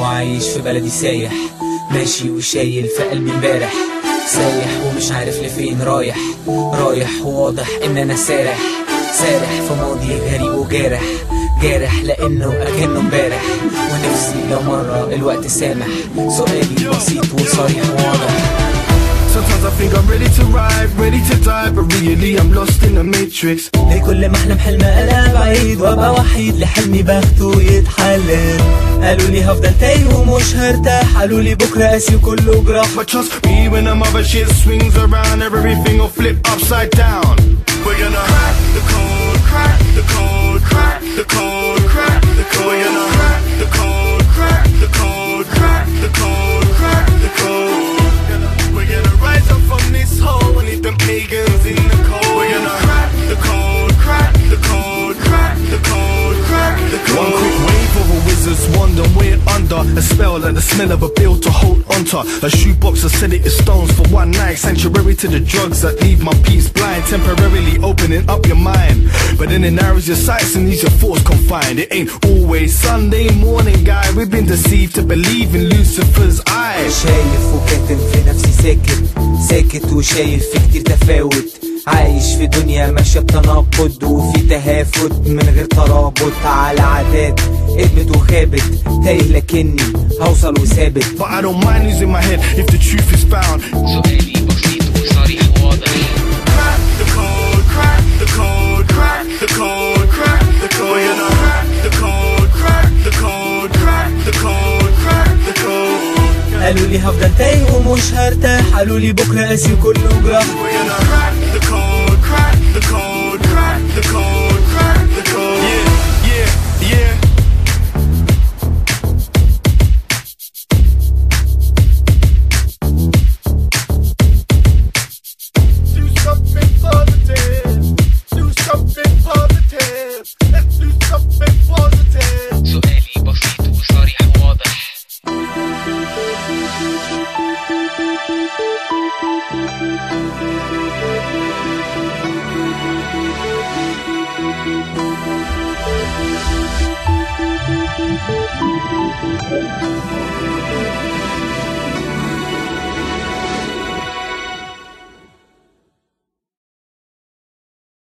وعايش في بلدي سايح، ماشي وشايل في قلبي امبارح، سايح ومش عارف لفين رايح، رايح وواضح ان انا سارح، سارح في ماضي غريب وجارح، جارح لانه اكنه امبارح، ونفسي لو مرة الوقت سامح. سؤالي بسيط وصريح وواضح. Sometimes I think I'm ready to ride, ready to die, but really I'm lost in the matrix. ليه كل ما احلم حلم انا بعيد وابقى وحيد، لحلمي بخته يتحلل. قالوا لي هفضل تايه ومش هرتاح، قالوا لي بكره قاسي وكله جراح. But trust me when the mother shit swings around, everything will flip upside down. We're gonna crack the code, crack the code, crack the code, crack the code. We're gonna crack the code, crack the code, crack the code, crack the code. We're gonna rise up from this hole and leave them pagans in the cold. We're gonna crack the code, crack the code, crack the code, crack the code. One quick wave of a wizard's wand and we're under a spell like the smell of a bill to hold onto. A shoebox of sedative stones for one night, sanctuary to the drugs that leave my peace blind, temporarily opening up your mind, but then it narrows your sights and leaves your thoughts confined. It ain't always Sunday morning, guy. We've been deceived to believe in Lucifer's eyes. شايف وكاتم في نفسي ساكت، ساكت وشايف في كتير تفاوت، عايش في دنيا ماشية بتناقض وفي تهافت من غير ترابط، على عادات ادمت وخابت، تايه لكني هوصل وثابت. But I don't mind losing my head if the truth is found. سؤالي بسيط وصريح وواضح. Crack the code, crack the code, crack the code, crack the code. We're gonna crack the code, crack the code, crack the code, crack the code. قالوا لي هفضل تايه ومش هرتاح، قالوا لي بكره قاسي وكله جراح. We're gonna crack the code, crack the code, crack the code, crack the code. Yeah, yeah, yeah. Do something positive. Do something positive. Let's do something positive. سؤالي بسيط وصريح وواضح.